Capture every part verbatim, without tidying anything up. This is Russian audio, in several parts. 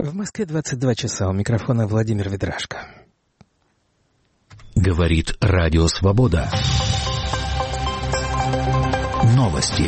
В Москве двадцать два часа. У микрофона Владимир Ведрашко. Говорит Радио Свобода. Новости.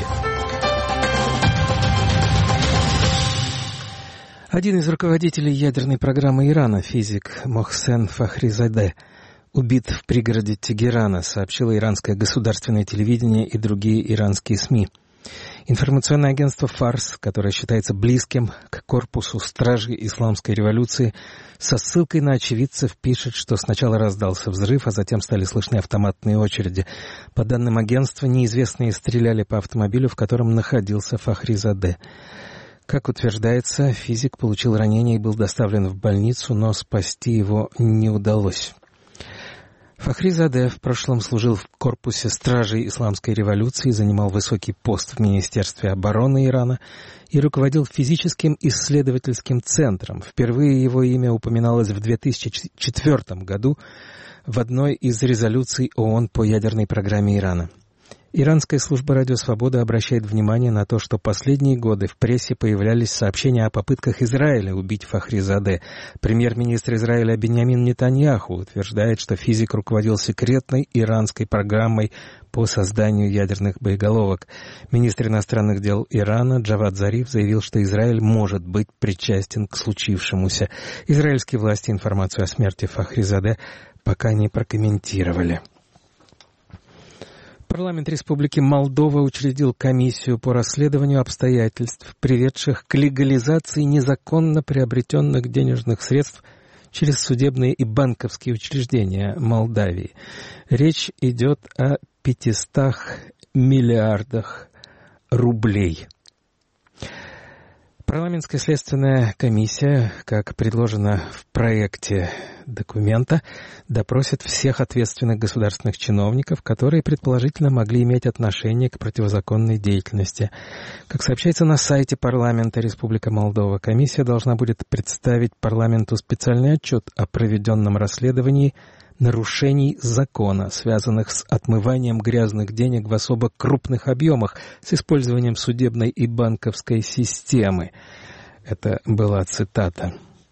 Один из руководителей ядерной программы Ирана, физик Мохсен Фахризадeh, убит в пригороде Тегерана, сообщило иранское государственное телевидение и другие иранские СМИ. Информационное агентство «Фарс», которое считается близким к корпусу стражей исламской революции, со ссылкой на очевидцев пишет, что сначала раздался взрыв, а затем стали слышны автоматные очереди. По данным агентства, неизвестные стреляли по автомобилю, в котором находился Фахризадeh. Как утверждается, физик получил ранение и был доставлен в больницу, но спасти его не удалось. Фахризадeh в прошлом служил в корпусе стражей исламской революции, занимал высокий пост в Министерстве обороны Ирана и руководил физическим исследовательским центром. Впервые его имя упоминалось в две тысячи четвёртом году в одной из резолюций ООН по ядерной программе Ирана. Иранская служба «Радио Свобода» обращает внимание на то, что последние годы в прессе появлялись сообщения о попытках Израиля убить Фахризадeh. Премьер-министр Израиля Биньямин Нетаньяху утверждает, что физик руководил секретной иранской программой по созданию ядерных боеголовок. Министр иностранных дел Ирана Джавад Зариф заявил, что Израиль может быть причастен к случившемуся. Израильские власти информацию о смерти Фахризадeh пока не прокомментировали. Парламент Республики Молдова учредил комиссию по расследованию обстоятельств, приведших к легализации незаконно приобретенных денежных средств через судебные и банковские учреждения Молдавии. Речь идет о пятистах миллиардах рублей. Парламентская следственная комиссия, как предложено в проекте документа, допросит всех ответственных государственных чиновников, которые предположительно могли иметь отношение к противозаконной деятельности. Как сообщается на сайте парламента Республика Молдова, комиссия должна будет представить парламенту специальный отчет о проведенном расследовании нарушений закона, связанных с отмыванием грязных денег в особо крупных объемах с использованием судебной и банковской системы. Это была цитата.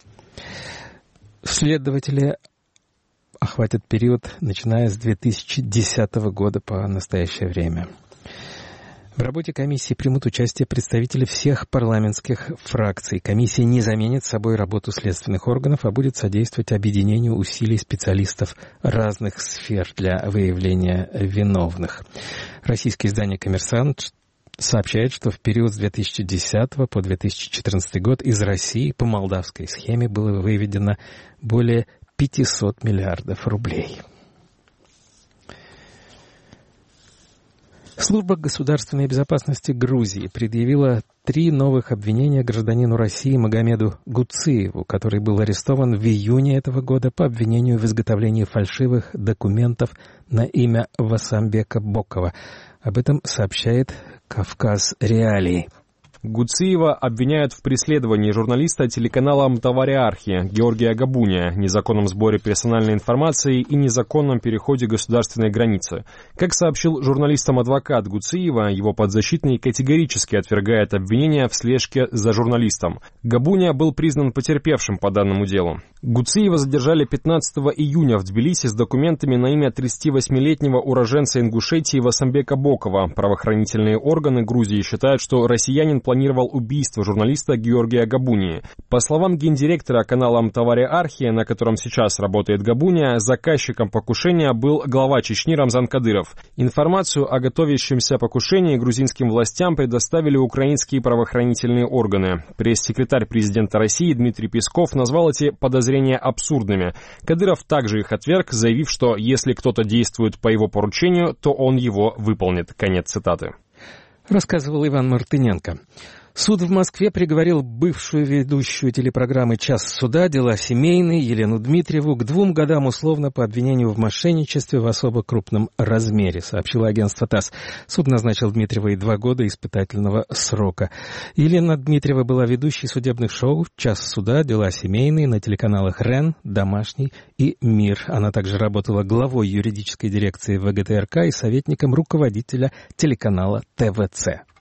Следователи охватят период, начиная с две тысячи десятого года по настоящее время. В работе комиссии примут участие представители всех парламентских фракций. Комиссия не заменит собой работу следственных органов, а будет содействовать объединению усилий специалистов разных сфер для выявления виновных. Российское издание «Коммерсант» сообщает, что в период с две тысячи десятого по две тысячи четырнадцатый год из России по молдавской схеме было выведено более пятьсот миллиардов рублей. Служба государственной безопасности Грузии предъявила три новых обвинения гражданину России Магомеду Гуциеву, который был арестован в июне этого года по обвинению в изготовлении фальшивых документов на имя Васамбека Бокова. Об этом сообщает «Кавказ Реалии». Гуциева обвиняют в преследовании журналиста телеканала «Мтавариархи» Георгия Габуния, незаконном сборе персональной информации и незаконном переходе государственной границы. Как сообщил журналистам адвокат Гуциева, его подзащитный категорически отвергает обвинения в слежке за журналистом. Габуния был признан потерпевшим по данному делу. Гуциева задержали пятнадцатого июня в Тбилиси с документами на имя тридцативосьмилетнего уроженца Ингушетии Васамбека Бокова. Правоохранительные органы Грузии считают, что россиянин планировал планировал убийство журналиста Георгия Габунии. По словам гендиректора канала «Мтавариархи», на котором сейчас работает Габуния, заказчиком покушения был глава Чечни Рамзан Кадыров. Информацию о готовящемся покушении грузинским властям предоставили украинские правоохранительные органы. Пресс-секретарь президента России Дмитрий Песков назвал эти подозрения абсурдными. Кадыров также их отверг, заявив, что если кто-то действует по его поручению, то он его выполнит. Конец цитаты. Рассказывал Иван Мартыненко. Суд в Москве приговорил бывшую ведущую телепрограммы «Час суда», дела семейные, Елену Дмитриеву, к двум годам условно по обвинению в мошенничестве в особо крупном размере, сообщило агентство ТАСС. Суд назначил Дмитриевой два года испытательного срока. Елена Дмитриева была ведущей судебных шоу «Час суда», дела семейные на телеканалах РЕН, «Домашний» и «Мир». Она также работала главой юридической дирекции ВГТРК и советником руководителя телеканала ТВЦ.